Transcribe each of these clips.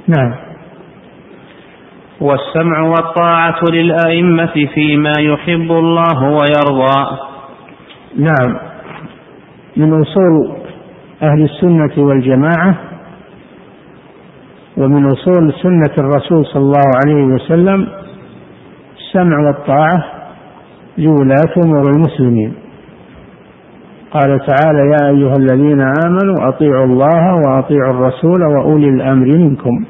نعم. والسمع والطاعة للأئمة فيما يحب الله ويرضى. نعم، من أصول أهل السنة والجماعة ومن أصول سنة الرسول صلى الله عليه وسلم السمع والطاعة لولاة أمور المسلمين. قال تعالى: يا أيها الذين آمنوا أطيعوا الله وأطيعوا الرسول وأولي الأمر منكم.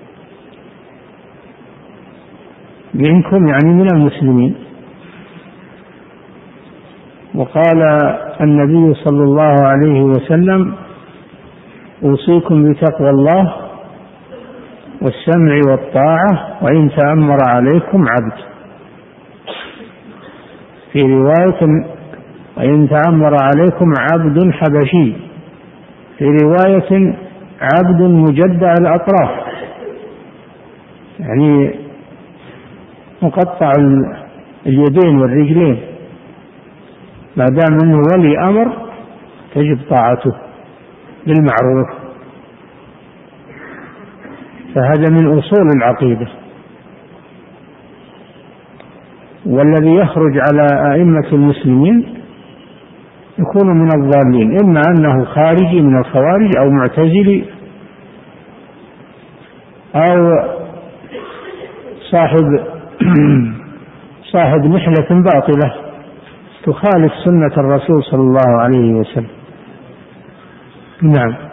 يعني من المسلمين. وقال النبي صلى الله عليه وسلم: أوصيكم بتقوى الله والسمع والطاعة وإن تأمر عليكم عبد. في رواية: وإن تأمر عليكم عبد حبشي. في رواية: عبد مجدع الأطراف، يعني مقطع اليدين والرجلين. ما دام أنه ولي أمر تجب طاعته بالمعروف. فهذا من أصول العقيدة. والذي يخرج على أئمة المسلمين يكون من الضالين، إما أنه خارجي من الخوارج أو معتزلي أو صاحب نحلة باطلة تخالف سنة الرسول صلى الله عليه وسلم. نعم.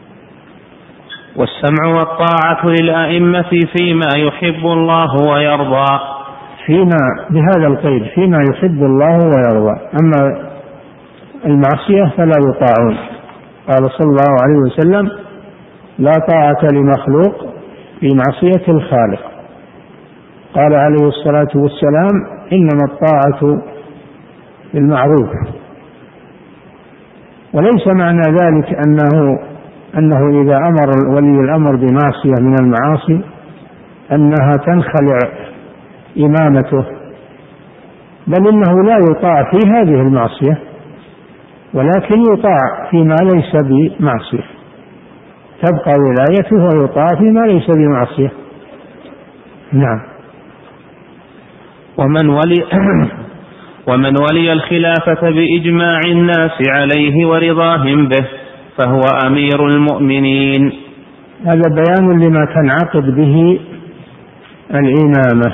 والسمع والطاعة للأئمة فيما يحب الله ويرضى. فيما بهذا القيد: فيما يحب الله ويرضى. أما المعصية فلا يطاعون. قال صلى الله عليه وسلم: لا طاعة لمخلوق في معصية الخالق. قال عليه الصلاة والسلام: إنما الطاعة بالمعروف. وليس معنى ذلك أنه إذا أمر ولي الأمر بمعصية من المعاصي أنها تنخلع إمامته، بل إنه لا يطاع في هذه المعصية، ولكن يطاع فيما ليس بمعصية. تبقى ولايته ويطاع فيما ليس بمعصية. نعم. ومن ولي الخلافة بإجماع الناس عليه ورضاهم به فهو أمير المؤمنين. هذا بيان لما تنعقد به الإمامة.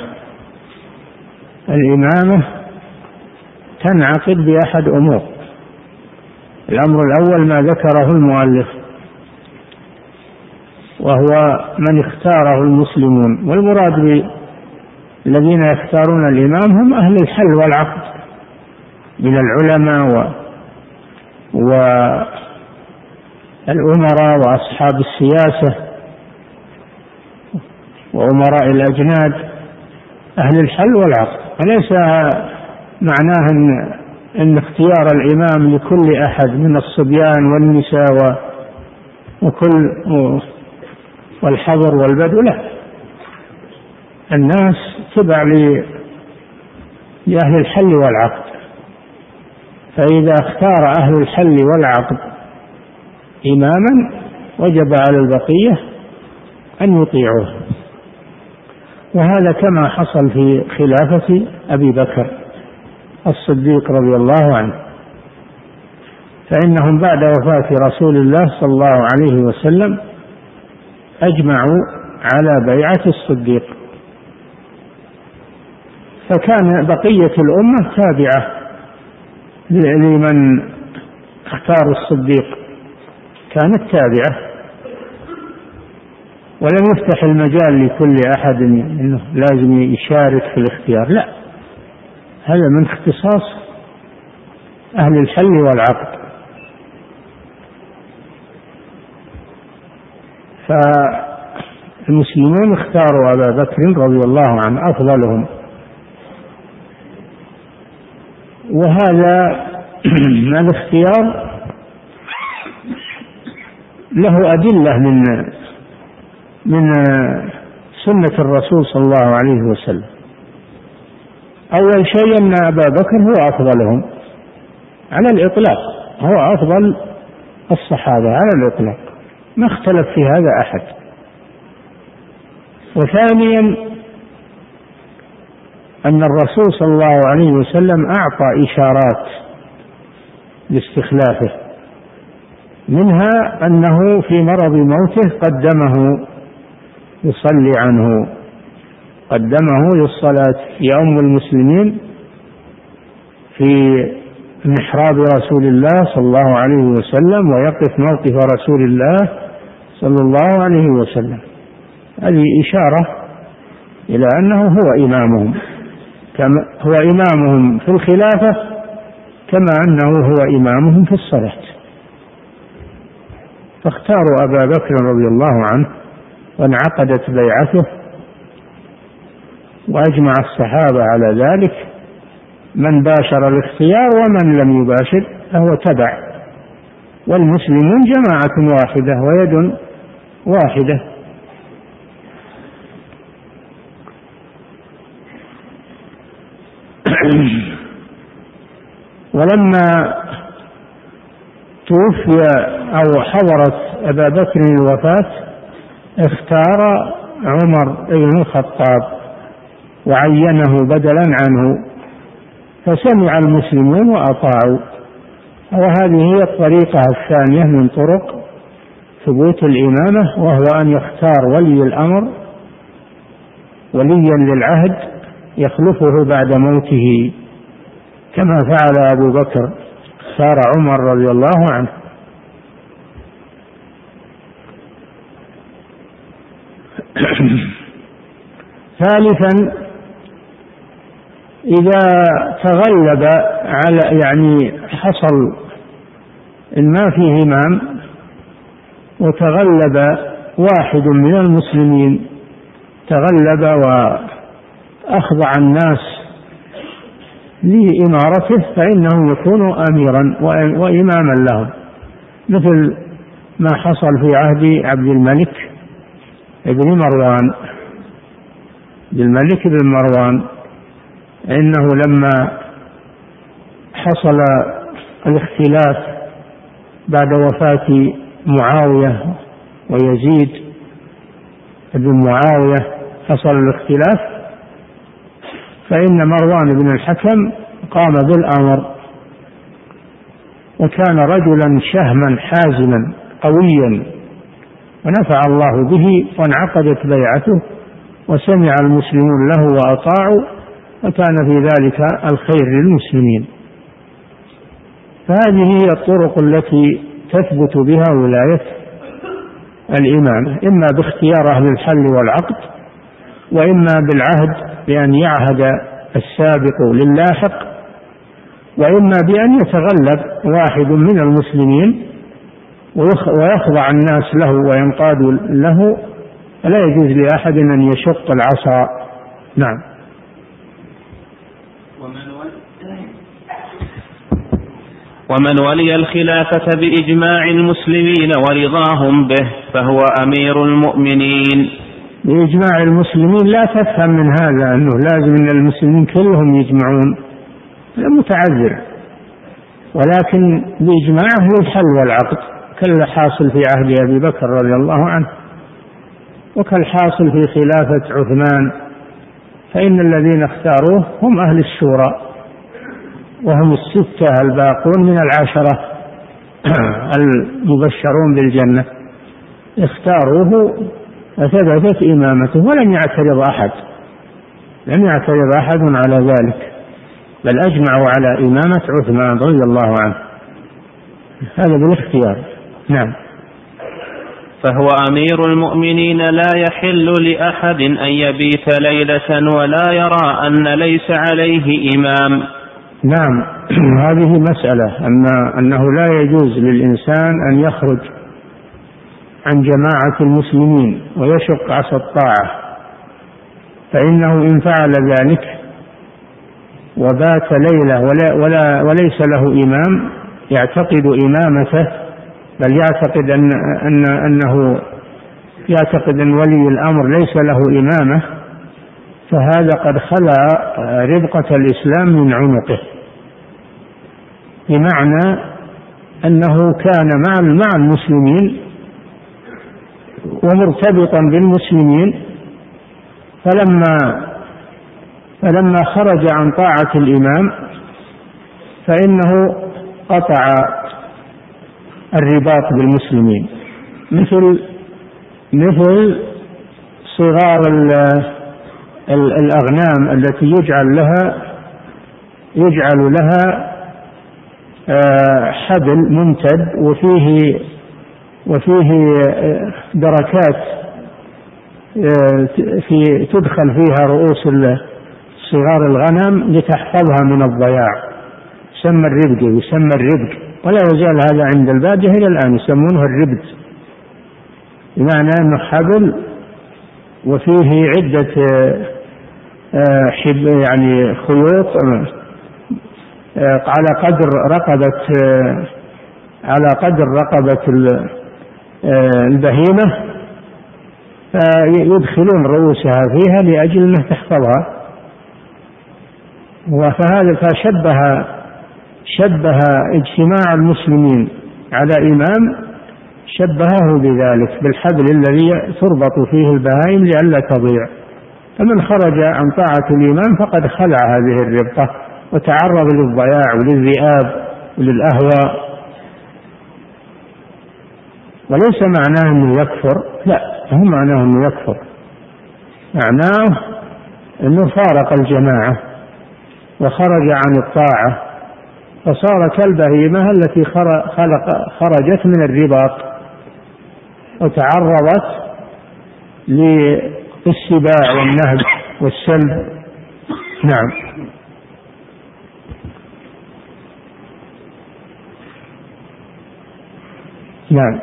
الإمامة تنعقد بأحد أمور. الأمر الأول ما ذكره المؤلف، وهو من اختاره المسلمون. والمراد الذين يختارون الإمام هم أهل الحل والعقد من العلماء والأمراء وأصحاب السياسة وأمراء الأجناد، أهل الحل والعقد. وليس معناه أن اختيار الإمام لكل أحد من الصبيان والنساء والحضر والبدو، لا. الناس تبع لأهل الحل والعقد. فإذا اختار أهل الحل والعقد إماما وجب على البقية أن يطيعوه. وهذا كما حصل في خلافة أبي بكر الصديق رضي الله عنه، فإنهم بعد وفاة رسول الله صلى الله عليه وسلم أجمعوا على بيعة الصديق، فكان بقية الأمة تابعة لمن اختار الصديق، كانت تابعة، ولم يفتح المجال لكل أحد أنه لازم يشارك في الاختيار، لا، هذا من اختصاص أهل الحل والعقد. فالمسلمون اختاروا أبا بكر رضي الله عنه أفضلهم، وهذا الاختيار له أدلة من سنة الرسول صلى الله عليه وسلم. أول شيء أن أبا بكر هو أفضلهم على الإطلاق، هو أفضل الصحابة على الإطلاق، ما اختلف في هذا أحد. وثانيا أن الرسول صلى الله عليه وسلم أعطى إشارات لاستخلافه، منها أنه في مرض موته قدمه يصلي عنه، قدمه للصلاة يؤم المسلمين في محراب رسول الله صلى الله عليه وسلم ويقف موقف رسول الله صلى الله عليه وسلم. هذه إشارة إلى أنه هو إمامهم، كما هو إمامهم في الخلافة كما أنه هو إمامهم في الصلاة. فاختاروا أبا بكر رضي الله عنه وانعقدت بيعته، وأجمع الصحابة على ذلك، من باشر الاختيار ومن لم يباشر فهو تبع، والمسلمون جماعة واحدة ويد واحدة. ولما توفي أو حضرت أبا بكر الوفاة اختار عمر بن الخطاب وعينه بدلا عنه، فسمع المسلمون وأطاعوا. وهذه هي الطريقة الثانية من طرق ثبوت الإمامة، وهو أن يختار ولي الأمر وليا للعهد يخلفه بعد موته، كما فعل أبو بكر، اختار عمر رضي الله عنه. ثالثا، إذا تغلب على حصل إن ما فيه إمام وتغلب واحد من المسلمين، تغلب وأخضع الناس لإمارته، فإنه يكون أميرا وإماما لهم، مثل ما حصل في عهد عبد الملك بن مروان، إنه لما حصل الاختلاف بعد وفاة معاوية ويزيد بن معاوية، حصل الاختلاف، فإن مروان بن الحكم قام بالأمر، وكان رجلا شهما حازما قويا، ونفع الله به وانعقدت بيعته وسمع المسلمون له وأطاعوا، وكان في ذلك الخير للمسلمين. فهذه هي الطرق التي تثبت بها ولاية الإمامة، إما باختيار أهل الحل والعقد، وإما بالعهد بأن يعهد السابق للاحق، وإما بأن يتغلب واحد من المسلمين ويخضع الناس له وينقادوا له، فلا يجوز لأحد أن يشق العصا. نعم. ومن ولي الخلافة بإجماع المسلمين ورضاهم به فهو أمير المؤمنين. بإجماع المسلمين لا تفهم من هذا أنه لازم أن المسلمين كلهم يجمعون، متعذر، ولكن بإجماعه الحل والعقد، كالحاصل في عهد أبي بكر رضي الله عنه، وكالحاصل في خلافة عثمان، فإن الذين اختاروه هم أهل الشورى، وهم الستة الباقون من العشرة المبشرون بالجنة، اختاروه وثبتت إمامته، ولم يعترض أحد على ذلك، بل أجمعوا على إمامة عثمان رضي الله عنه، هذا بالاختيار. نعم. فهو أمير المؤمنين، لا يحل لأحد أن يبيت ليلة ولا يرى أن ليس عليه إمام. نعم، هذه مسألة أنه لا يجوز للإنسان أن يخرج عن جماعة المسلمين ويشق عصا الطاعة، فإنه إن فعل ذلك وبات ليلة وليس له إمام يعتقد إمامته، بل يعتقد يعتقد أن ولي الأمر ليس له إمامة، فهذا قد خلع ربقة الإسلام من عنقه، بمعنى أنه كان مع المسلمين ومرتبطا بالمسلمين، فلما خرج عن طاعة الإمام فإنه قطع الرباط بالمسلمين، مثل صغار الأغنام التي يجعل لها حبل ممتد وفيه دركات تدخل فيها رؤوس صغار الغنم لتحفظها من الضياع، يسمى الربد، ولا يزال هذا عند البادية إلى الآن يسمونه الربد، بمعنى أنه حبل وفيه عدة يعني خيوط على قدر رقبة البهيمة، فيدخلون رؤوسها فيها لأجل أنها تحفظها. فشبه اجتماع المسلمين على إمام، شبهه بذلك بالحبل الذي تربط فيه البهائم لئلا تضيع. فمن خرج عن طاعة الإمام فقد خلع هذه الربطة وتعرض للضياع وللذئاب وللأهواء. وليس معناه أنه يكفر، لا، هو معناه أنه يكفر، معناه أنه فارق الجماعة وخرج عن الطاعة، فصار كالبهيمة التي خرجت من الرباط وتعرضت للسباع والنهب والسلب. نعم.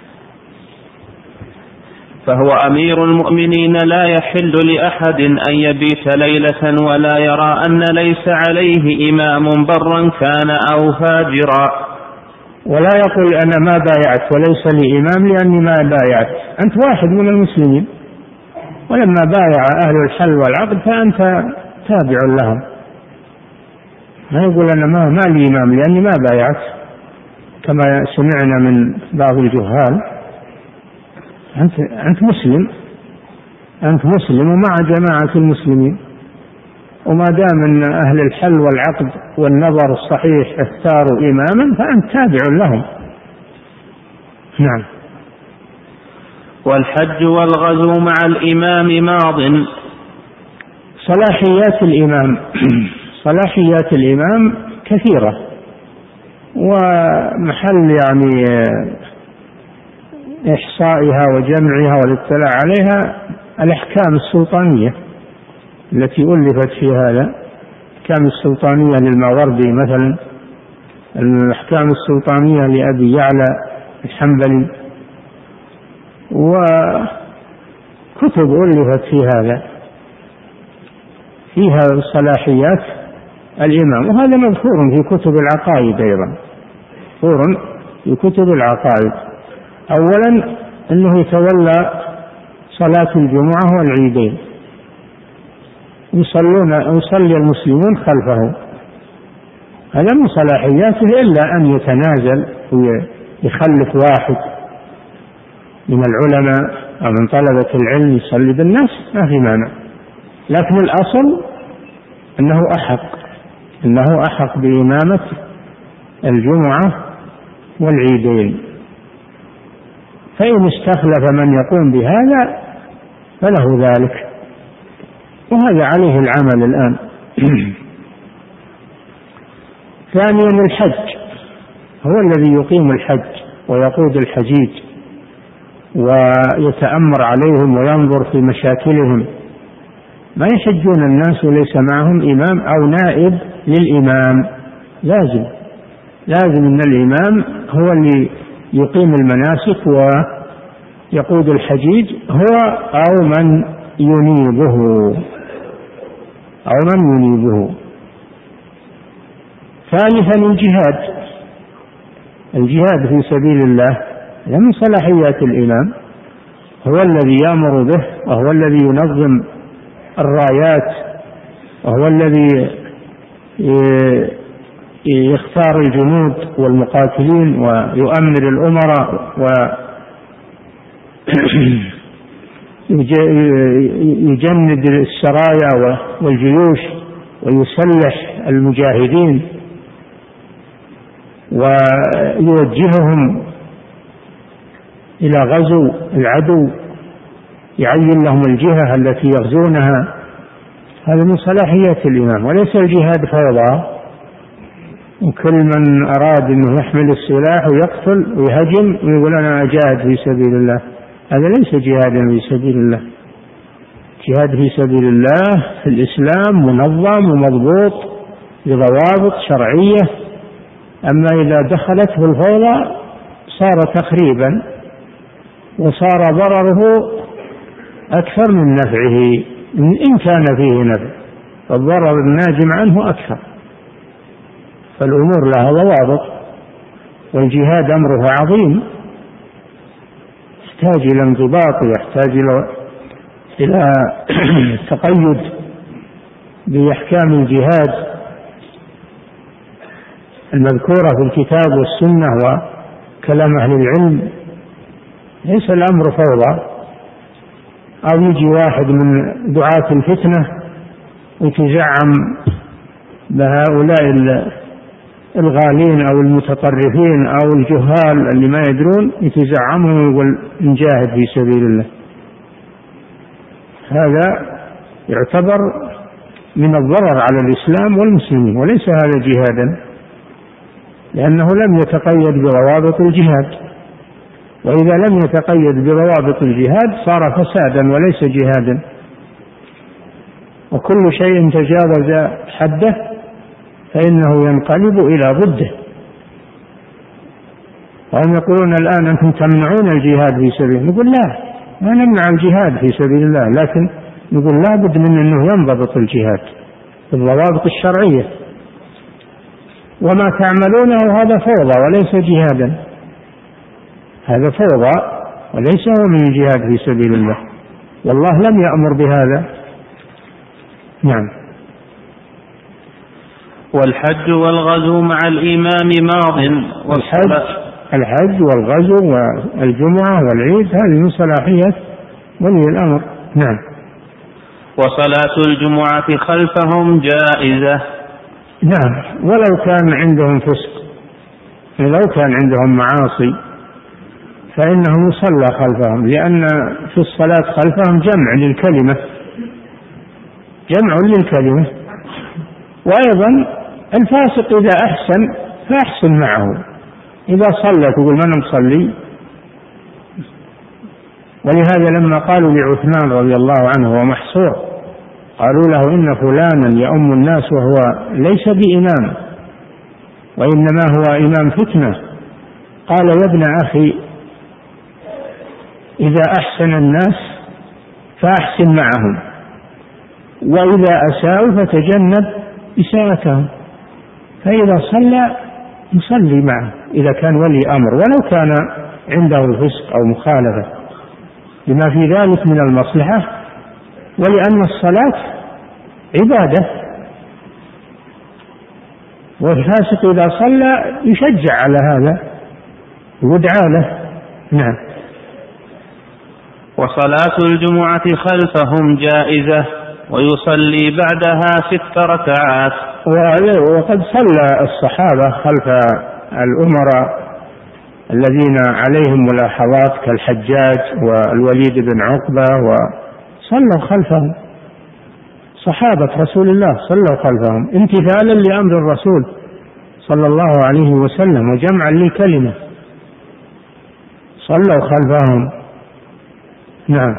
فهو أمير المؤمنين لا يحل لأحد أن يبيت ليلة ولا يرى أن ليس عليه إمام برا كان أو فاجرا، ولا يقول أنا ما بايعت وليس لي إمام لأني ما بايعت. أنت واحد من المسلمين، ولما بايع أهل الحل والعقد فأنت تابع لهم. ما يقول أنا ما لي إمام لأني ما بايعت، كما سمعنا من بعض الجهال. أنت مسلم ومع جماعة المسلمين، وما دام أن أهل الحل والعقد والنظر الصحيح اختاروا إماما فأنت تابع لهم. نعم. والحج والغزو مع الإمام ماض. صلاحيات الإمام كثيرة، ومحل يعني إحصائها وجمعها والاطلاع عليها الأحكام السلطانية التي ألفت في هذا. الأحكام السلطانية للماوردي مثلا، الأحكام السلطانية لأبي يعلى الحنبلي، وكتب ألفت في هذا فيها صلاحيات الإمام، وهذا مذكور في كتب العقائد أيضا، مذكور في كتب العقائد. أولا أنه يتولى صلاة الجمعة والعيدين، يصلي المسلمون خلفه، هذا من صلاحياته، إلا أن يتنازل ويخلف واحد من العلماء أو من طلبة العلم يصلي بالناس ما في مانع، لكن الأصل أنه أحق بإمامة الجمعة والعيدين. فإن استخلف من يقوم بهذا فله ذلك، وهذا عليه العمل الآن. ثانيا الحج، هو الذي يقيم الحج ويقود الحجيج ويتأمر عليهم وينظر في مشاكلهم. ما يحجون الناس وليس معهم إمام أو نائب للإمام، لازم أن الإمام هو اللي يقيم المناسك ويقود الحجيج، هو أو من ينيبه. ثالثا الجهاد في سبيل الله من صلاحيات الإمام، هو الذي يأمر به، وهو الذي ينظم الرايات، وهو الذي يختار الجنود والمقاتلين ويؤمر الأمراء يجند السرايا والجيوش ويسلح المجاهدين ويوجههم إلى غزو العدو، يعين لهم الجهة التي يغزونها. هذا من صلاحيات الإمام، وليس الجهاد فوضى وكل من أراد أنه يحمل السلاح ويقتل ويهجم ويقول أنا أجاهد في سبيل الله. هذا ليس جهادا في سبيل الله. جهاد في سبيل الله في الإسلام منظم ومضبوط بضوابط شرعية. أما إذا دخلته الفوضى صار تخريبا وصار ضرره أكثر من نفعه إن كان فيه نفع، فالضرر الناجم عنه أكثر. فالأمور لها ضوابط، والجهاد أمره عظيم يحتاج إلى انضباط ويحتاج إلى تقيد بأحكام الجهاد المذكورة في الكتاب والسنة وكلام أهل العلم. ليس الأمر فوضى أو يجي واحد من دعاة الفتنة وتزعم بهؤلاء الغالين أو المتطرفين أو الجهال اللي ما يدرون، يتزعمهم ويقول نجاهد في سبيل الله. هذا يعتبر من الضرر على الإسلام والمسلمين، وليس هذا جهادا، لأنه لم يتقيد بضوابط الجهاد، وإذا لم يتقيد بضوابط الجهاد صار فسادا وليس جهادا. وكل شيء تجاوز حده فإنه ينقلب إلى ضده. وهم يقولون الآن أنتم تمنعون الجهاد في سبيل، نقول لا، ما نمنع الجهاد في سبيل الله، لكن نقول لا بد من أنه ينضبط الجهاد بالضوابط الشرعية. وما تعملونه هذا فوضى وليس جهادا، هذا فوضى وليس هو من الجهاد في سبيل الله، والله لم يأمر بهذا. نعم. والحج والغزو مع الإمام ماض. الحج والغزو والجمعة والعيد هذه من صلاحية ولي الأمر. نعم. وصلاة الجمعة خلفهم جائزة. نعم، ولو كان عندهم فسق، ولو كان عندهم معاصي فإنه يصلى خلفهم، لأن في الصلاة خلفهم جمع للكلمة، جمع للكلمة. وأيضا الفاسق إذا أحسن فأحسن معه، إذا صلى تقول من مصلي. ولهذا لما قالوا لعثمان رضي الله عنه ومحصور، قالوا له إن فلانا يؤم الناس وهو ليس بإمام وإنما هو إمام فتنة، قال يا ابن أخي إذا أحسن الناس فأحسن معهم، وإذا أساءوا فتجنب إساءتهم. فإذا صلى يصلي معه إذا كان ولي أمر، ولو كان عنده الفسق أو مخالفة، لما في ذلك من المصلحة، ولأن الصلاة عبادة، والفاسق إذا صلى يشجع على هذا ويدعى له. نعم. وصلاة الجمعة خلفهم جائزة ويصلي بعدها 6 ركعات. وقد صلى الصحابة خلف الأمراء الذين عليهم ملاحظات كالحجاج والوليد بن عقبة، وصلوا خلفهم، صحابة رسول الله صلوا خلفهم امتثالا لأمر الرسول صلى الله عليه وسلم وجمعا للكلمة، صلوا خلفهم. نعم.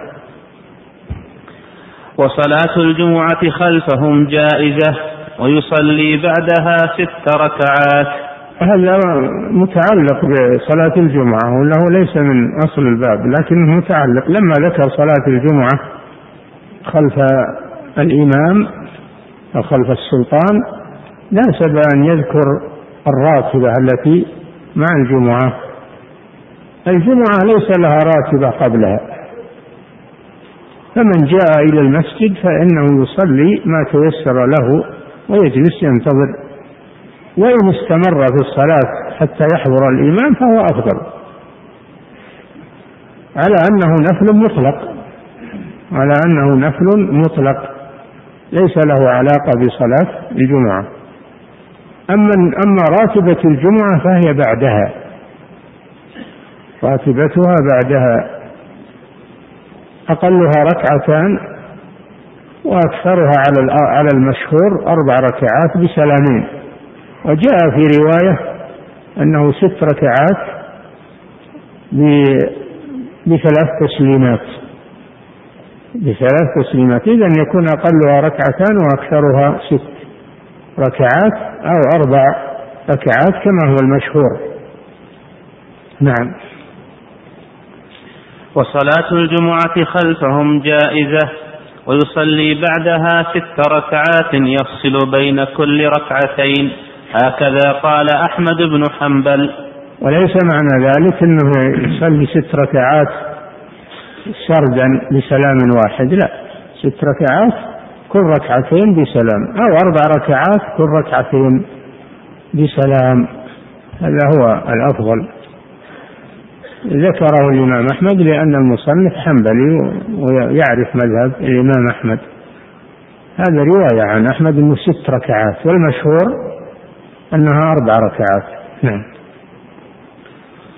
وصلاة الجمعة خلفهم جائزة ويصلي بعدها 6 ركعات. هذا متعلق بصلاة الجمعة، وله ليس من أصل الباب لكنه متعلق. لما ذكر صلاة الجمعة خلف الإمام أو خلف السلطان ناسب أن يذكر الراتبة التي مع الجمعة. الجمعة ليس لها راتبة قبلها، فمن جاء إلى المسجد فإنه يصلي ما تيسر له ويجلس ينتظر، وإن استمر في الصلاة حتى يحضر الإمام فهو أفضل، على أنه نفل مطلق على أنه نفل مطلق ليس له علاقة بصلاة الجمعة. أما راتبة الجمعة فهي بعدها، راتبتها بعدها أقلها ركعتان وأكثرها على المشهور 4 ركعات بسلامين. وجاء في رواية أنه 6 ركعات ب3 تسليمات، إذن يكون أقلها ركعتان وأكثرها 6 ركعات أو 4 ركعات كما هو المشهور. نعم. وصلاة الجمعة خلفهم جائزة، ويصلي بعدها 6 ركعات يفصل بين كل ركعتين، هكذا قال أحمد بن حنبل. وليس معنى ذلك أنه يصلي 6 ركعات سردا بسلام واحد، لا، 6 ركعات كل ركعتين بسلام، أو 4 ركعات كل ركعتين بسلام، هذا هو الأفضل. ذكره الإمام أحمد لأن المصنف حنبلي ويعرف مذهب الإمام أحمد. هذا رواية عن أحمد أنه 6 ركعات، والمشهور أنها 4 ركعات. نعم.